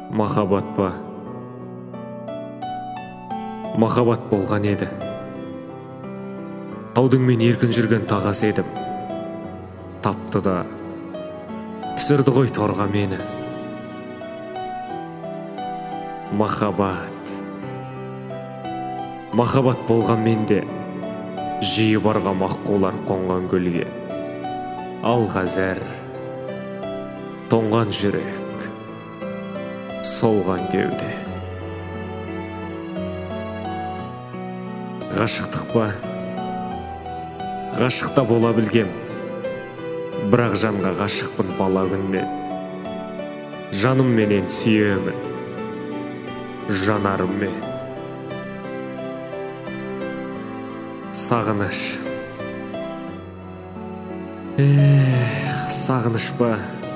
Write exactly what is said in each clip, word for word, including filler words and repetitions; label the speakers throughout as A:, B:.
A: Махаббат па? Махаббат болған еді. Таудың мен еркін жүрген тағасы едім. Тапты да түсірді ғой торға мені. Махаббат. Махаббат болған менде жиі барға маққулар қонған гүлге. Алға зәр, тоңған жүрек, солған кеуде. Ғашықтық па? Ғашықта бола білгем, бірақ жанға ғашықпын бала күннен. Жаным менен сүйемін, жанарыммен. Сағыныш. Эх, сағыныш па?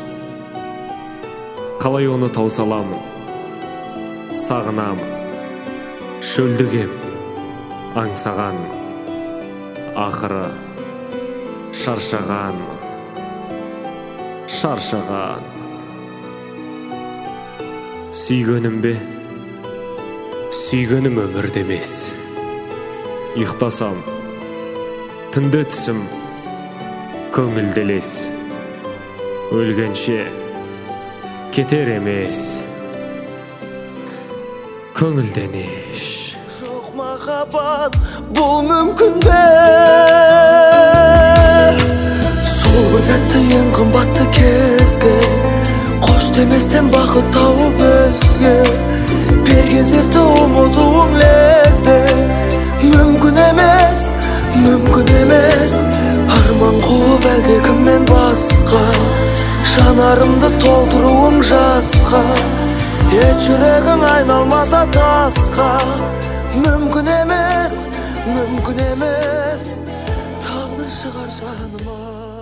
A: Қалай оны таусаламын? Сағынамын, шөлдігем, аңсағанмын. Ақыры шаршағанмын, шаршағанмын. Сүйгенім бе? Сүйгенім өмірде емес. Ұйықтасам, түнде түсім көңілделес. Өлгенше кетер емес, көңілденеш.
B: Жоқ махаббат, бұл мүмкін бе? Сол бір тәтті ең қымбатты кезге қош деместен бақыт тауып өзге берген сертті ұмытуым лезде. Мүмкін емес, мүмкін емес, арман қуып әлде кіммен басқа жанарымды толтыруым жасқа. Ет жүрегім айналмаса тасқа. Мүмкін емес, мүмкін емес, тағдыр шығар жаныма.